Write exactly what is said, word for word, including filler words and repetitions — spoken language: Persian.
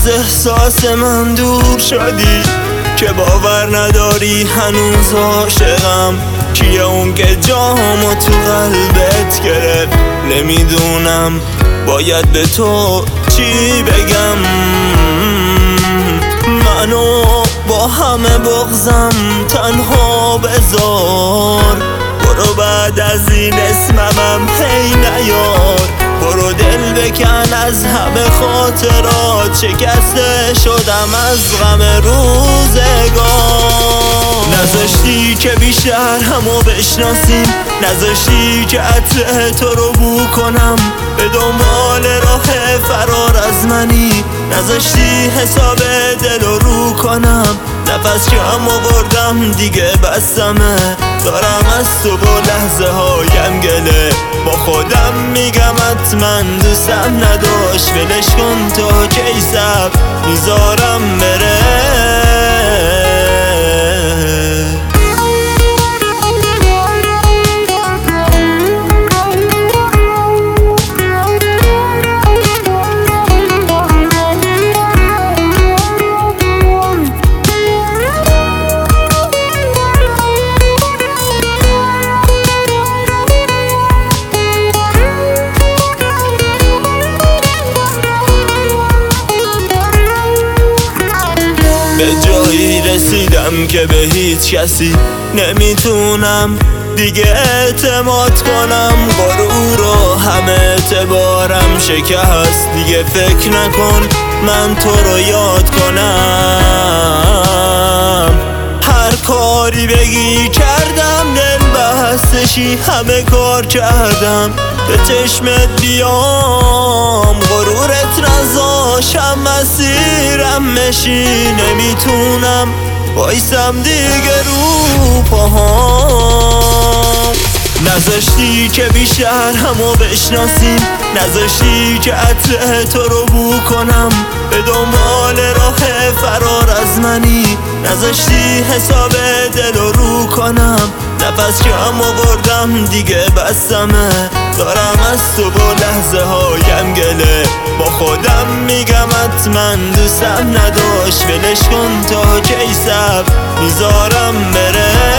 از احساس من دور شدی که باور نداری هنوز عاشقم. کیه اون که جامو تو قلبت گرفت؟ نمیدونم باید به تو چی بگم. منو با همه بغضم تنها بذار، برو بعد از این اسممم هی نیار. برو دل بکن از همه خاطرات، شکسته شدم از غم روزگار. نذاشتی که بیشتر همو بشناسیم، نذاشتی که عطر تو رو بو کنم. به دنبال راه فرار از منی، نذاشتی حساب دل رو رو کنم. نفس کم آوردم دیگه بسمه، دارم از تو با لحظه هایم گله. با خودم میگم حتما دوستم نداشت، ولش کن تا کی صبر میذارم بره. به جایی رسیدم که به هیچ کسی نمیتونم دیگه اعتماد کنم. غرور و همه اعتبارم شکست، دیگه فکر نکن من تو رو یاد کنم. هر کاری بگی کردم، دل بستشی همه کار کردم به چشمت بیام. غرورت نذاشم مسیرم مشی، نمیتونم وایسم دیگه رو پاهام. نذاشتی که بیشتر همو بشناسیم، نذاشتی که عطر تو رو بو کنم. به دنبال راه فرار از منی، نذاشتی حساب دل رو رو کنم. نفس کم آوردم دیگه بسمه، دارم از تو با لحظه هایم گله. با خودم میگم حتما دوستم نداشت، ولش کن تا کی صبر میذارم بره.